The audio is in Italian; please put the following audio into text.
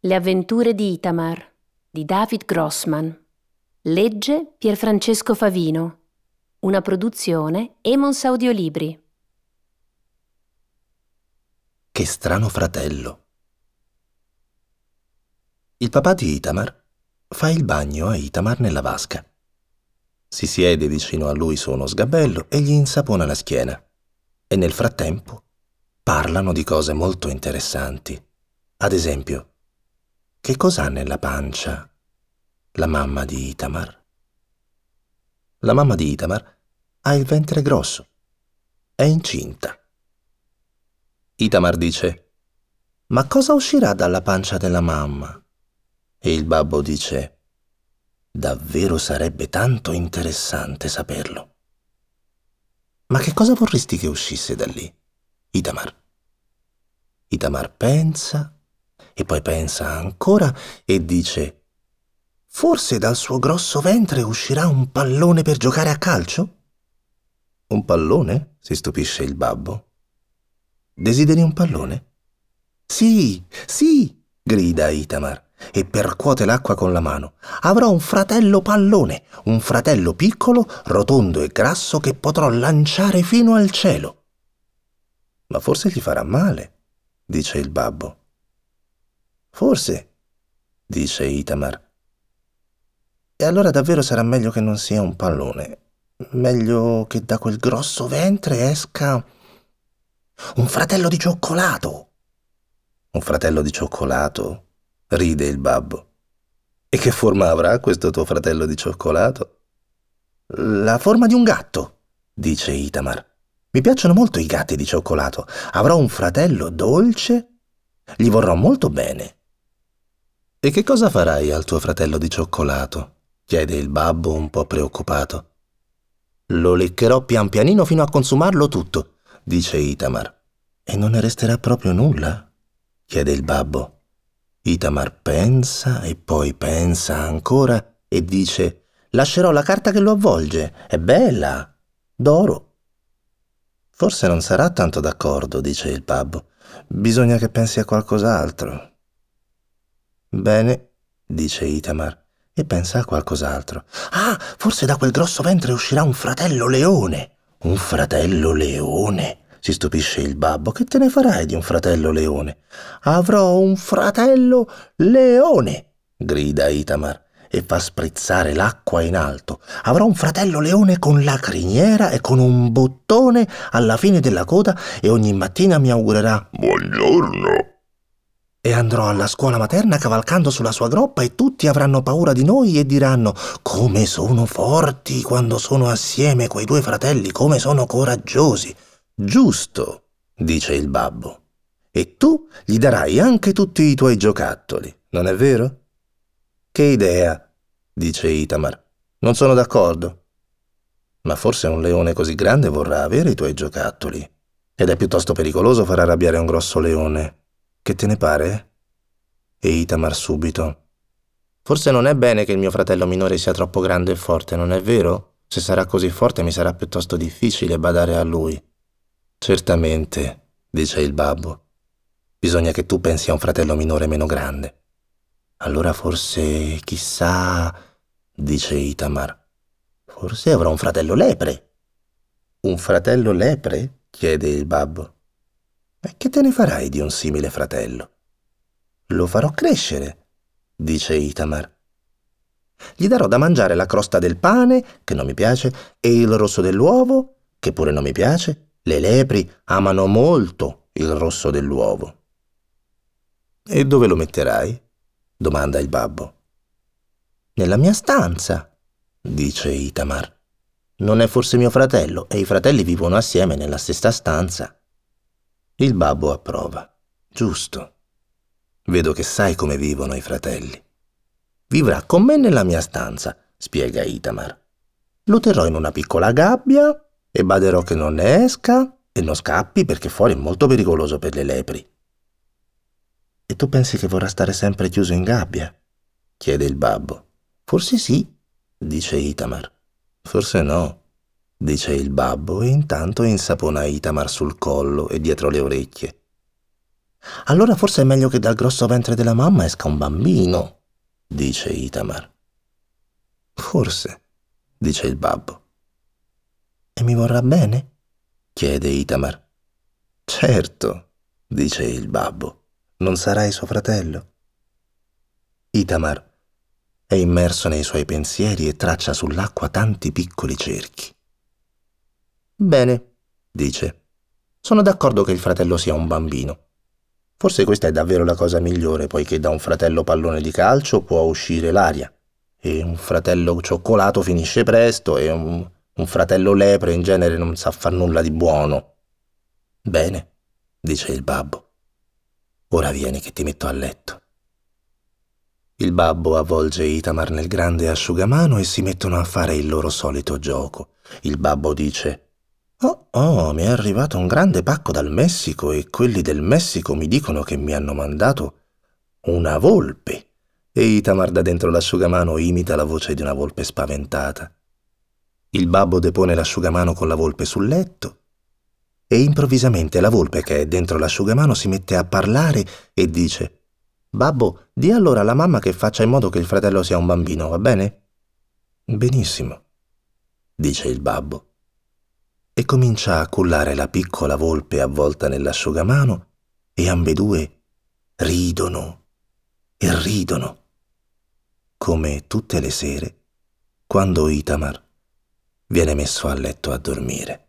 Le avventure di Itamar di David Grossman. Legge Pierfrancesco Favino. Una produzione Emons Audiolibri. Che strano fratello. Il papà di Itamar fa il bagno a Itamar nella vasca. Si siede vicino a lui su uno sgabello e gli insapona la schiena. E nel frattempo parlano di cose molto interessanti. Ad esempio, che cos'ha nella pancia la mamma di Itamar? La mamma di Itamar ha il ventre grosso. È incinta. Itamar dice: «Ma cosa uscirà dalla pancia della mamma?» E il babbo dice: «Davvero sarebbe tanto interessante saperlo». «Ma che cosa vorresti che uscisse da lì, Itamar?» Itamar pensa e poi pensa ancora e dice: «Forse dal suo grosso ventre uscirà un pallone per giocare a calcio?» «Un pallone?» si stupisce il babbo. «Desideri un pallone?» «Sì, sì!» grida Itamar e percuote l'acqua con la mano. «Avrò un fratello pallone, un fratello piccolo, rotondo e grasso che potrò lanciare fino al cielo». «Ma forse gli farà male», dice il babbo. «Forse», dice Itamar. «E allora davvero sarà meglio che non sia un pallone. Meglio che da quel grosso ventre esca un fratello di cioccolato». «Un fratello di cioccolato?» ride il babbo. «E che forma avrà questo tuo fratello di cioccolato?» «La forma di un gatto», dice Itamar. «Mi piacciono molto i gatti di cioccolato. Avrò un fratello dolce, gli vorrò molto bene». «E che cosa farai al tuo fratello di cioccolato?» chiede il babbo un po' preoccupato. «Lo leccherò pian pianino fino a consumarlo tutto», dice Itamar. «E non ne resterà proprio nulla?» chiede il babbo. Itamar pensa e poi pensa ancora e dice: «Lascerò la carta che lo avvolge, è bella, d'oro». «Forse non sarà tanto d'accordo», dice il babbo. «Bisogna che pensi a qualcos'altro». «Bene», dice Itamar, e pensa a qualcos'altro. «Ah, forse da quel grosso ventre uscirà un fratello leone». «Un fratello leone?» si stupisce il babbo. «Che te ne farai di un fratello leone?» «Avrò un fratello leone», grida Itamar e fa sprizzare l'acqua in alto. «Avrò un fratello leone con la criniera e con un bottone alla fine della coda e ogni mattina mi augurerà «Buongiorno». E andrò alla scuola materna cavalcando sulla sua groppa e tutti avranno paura di noi e diranno: «Come sono forti quando sono assieme quei due fratelli, come sono coraggiosi». «Giusto», dice il babbo. «E tu gli darai anche tutti i tuoi giocattoli, non è vero?» «Che idea», dice Itamar. «Non sono d'accordo». «Ma forse un leone così grande vorrà avere i tuoi giocattoli. Ed è piuttosto pericoloso far arrabbiare un grosso leone. Che te ne pare?» E Itamar subito: «Forse non è bene che il mio fratello minore sia troppo grande e forte, non è vero? Se sarà così forte mi sarà piuttosto difficile badare a lui». «Certamente», dice il babbo. «Bisogna che tu pensi a un fratello minore meno grande». «Allora forse, chissà», dice Itamar. «Forse avrò un fratello lepre». «Un fratello lepre?» chiede il babbo. «E che te ne farai di un simile fratello?» «Lo farò crescere», dice Itamar. «Gli darò da mangiare la crosta del pane, che non mi piace, e il rosso dell'uovo, che pure non mi piace. Le lepri amano molto il rosso dell'uovo». «E dove lo metterai?» domanda il babbo. «Nella mia stanza», dice Itamar. «Non è forse mio fratello e i fratelli vivono assieme nella stessa stanza?» Il babbo approva. «Giusto. Vedo che sai come vivono i fratelli. Vivrà con me nella mia stanza», spiega Itamar. «Lo terrò in una piccola gabbia e baderò che non ne esca e non scappi perché fuori è molto pericoloso per le lepri». «E tu pensi che vorrà stare sempre chiuso in gabbia?» chiede il babbo. «Forse sì», dice Itamar. «Forse no», dice il babbo e intanto insapona Itamar sul collo e dietro le orecchie. Allora forse è meglio che dal grosso ventre della mamma esca un bambino, dice Itamar. Forse, dice il babbo. E mi vorrà bene? Chiede Itamar. Certo, dice il babbo. Non sarai suo fratello? Itamar è immerso nei suoi pensieri e traccia sull'acqua tanti piccoli cerchi. Bene, dice. Sono d'accordo che il fratello sia un bambino. Forse questa è davvero la cosa migliore, poiché da un fratello pallone di calcio può uscire l'aria, e un fratello cioccolato finisce presto, e un fratello lepre in genere non sa far nulla di buono. Bene, dice il babbo. Ora vieni che ti metto a letto. Il babbo avvolge Itamar nel grande asciugamano e si mettono a fare il loro solito gioco. Il babbo dice: Oh, mi è arrivato un grande pacco dal Messico e quelli del Messico mi dicono che mi hanno mandato una volpe. E Itamar da dentro l'asciugamano imita la voce di una volpe spaventata. Il babbo depone l'asciugamano con la volpe sul letto e improvvisamente la volpe che è dentro l'asciugamano si mette a parlare e dice: Babbo, di allora alla mamma che faccia in modo che il fratello sia un bambino, va bene? Benissimo, dice il babbo. E comincia a cullare la piccola volpe avvolta nell'asciugamano e ambedue ridono e ridono, come tutte le sere quando Itamar viene messo a letto a dormire.